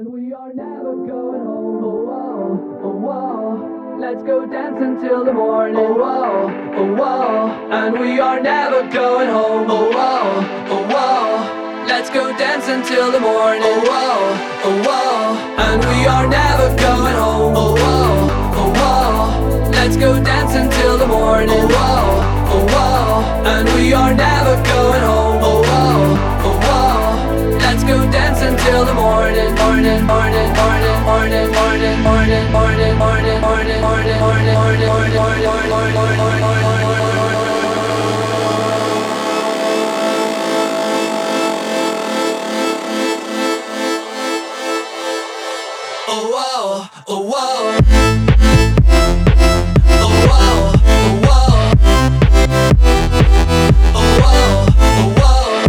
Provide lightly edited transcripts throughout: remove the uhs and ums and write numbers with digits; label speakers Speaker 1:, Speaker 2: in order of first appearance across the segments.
Speaker 1: And we are never going home. Oh whoa, oh whoa. Let's go dance until the morning. Oh whoa, oh whoa. And we are never going home. Oh whoa, oh whoa. Let's go dance until the morning. Oh whoa, oh whoa. And we are never going home. Oh whoa, oh whoa. Let's go dance until the morning. Oh whoa, oh whoa. And we are never going home. Oh whoa, oh whoa. Let's go dance until the morning, morning, morning, morning, morning, morning, morning, morning, morning, morning, morning, morning, morning, morning, morning, morning, morning. Oh whoa, oh whoa, oh whoa, oh whoa, oh whoa, oh whoa.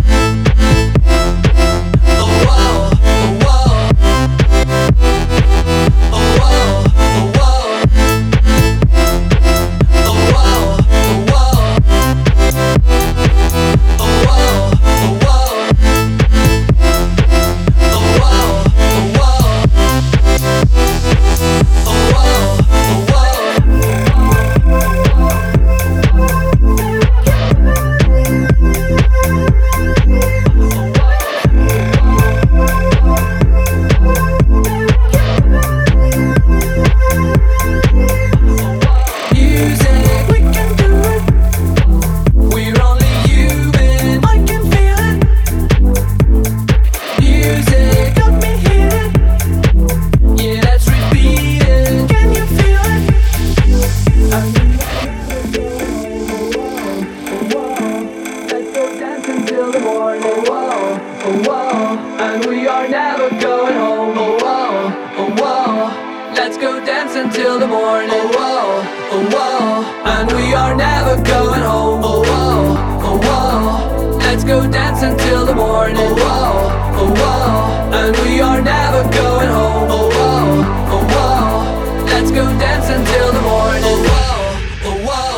Speaker 1: And we are never going home. Oh whoa, oh whoa. Let's go dance until the morning. Oh whoa, oh whoa. And we are never going home. Oh whoa, oh whoa. Let's go dance until the morning. Oh whoa, oh whoa. And we are never going home. Oh whoa, oh whoa. Let's go dance until the morning. Oh whoa, oh whoa.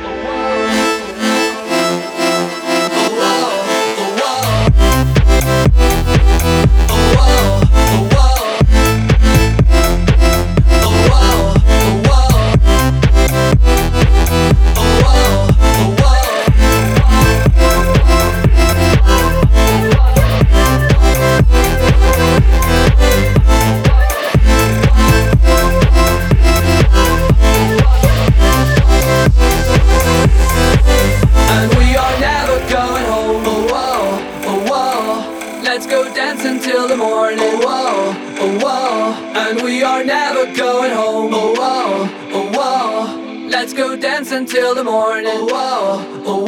Speaker 1: Let's go dance until the morning. Oh whoa, oh whoa. And we are never going home. Oh whoa, oh whoa. Let's go dance until the morning. Oh whoa, oh